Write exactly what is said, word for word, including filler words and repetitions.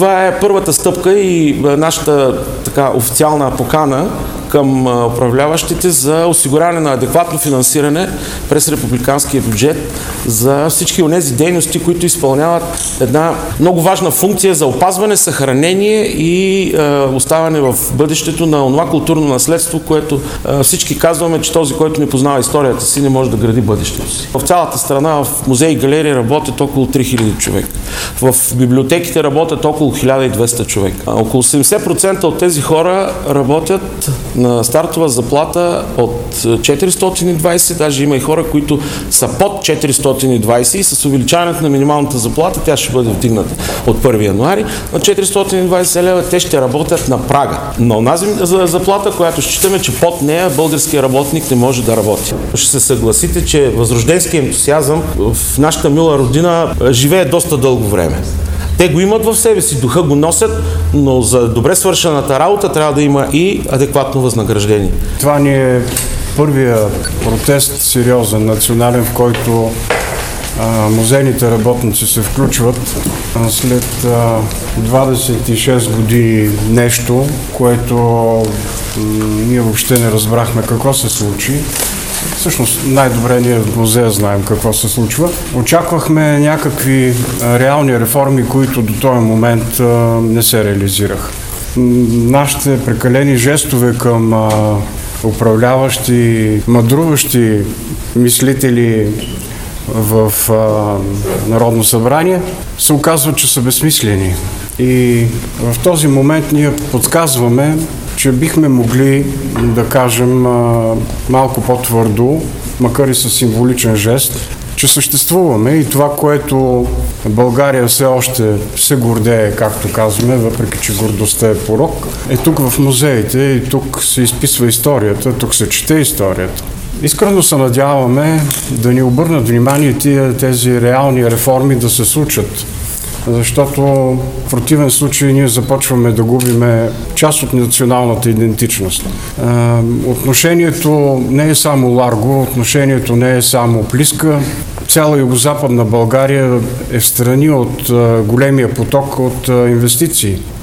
това е първата стъпка и нашата така официална покана към управляващите за осигуряване на адекватно финансиране през републиканския бюджет за всички онези дейности, които изпълняват една много важна функция за опазване, съхранение и е, оставане в бъдещето на онова културно наследство, което е, всички казваме, че този, който не познава историята си, не може да гради бъдещето си. В цялата страна в музеи и галерии работят около три хиляди човека. В библиотеките работят около хиляда и двеста човека. Около седемдесет процента от тези хора работят на стартова заплата от четиристотин и двайсет, даже има и хора, които са под четиристотин и двайсет и с увеличаването на минималната заплата, тя ще бъде вдигната от първи януари на четиристотин и двайсет лева, те ще работят на прага. На онази заплата, която считаме, че под нея българския работник не може да работи. Ще се съгласите, че възрожденският ентусиазъм в нашата мила родина живее доста дълго време. Те го имат в себе си, духа го носят, но за добре свършената работа трябва да има и адекватно възнаграждение. Това ни е първия протест, сериозен, национален, в който а, музейните работници се включват а, след а, двадесет и шест години нещо, което м- ние въобще не разбрахме какво се случи. Всъщност най-добре ние в музея знаем какво се случва. Очаквахме някакви реални реформи, които до този момент а, не се реализираха. Нашите прекалени жестове към а, управляващи, мъдруващи мислители в а, Народно събрание се оказва, че са безсмислени. И в този момент ние подсказваме, че бихме могли да кажем а, малко по-твърдо, макар и със символичен жест, че съществуваме и това, което България все още се гордее, както казваме, въпреки че гордостта е порок, е тук в музеите и тук се изписва историята, тук се чете историята. Искрено се надяваме да ни обърнат внимание тия, тези реални реформи да се случат. Защото в противен случай ние започваме да губиме част от националната идентичност. Е, отношението не е само Ларго, отношението не е само Плиска. Цяла югозападна България е в страни от е, големия поток от е, инвестиции.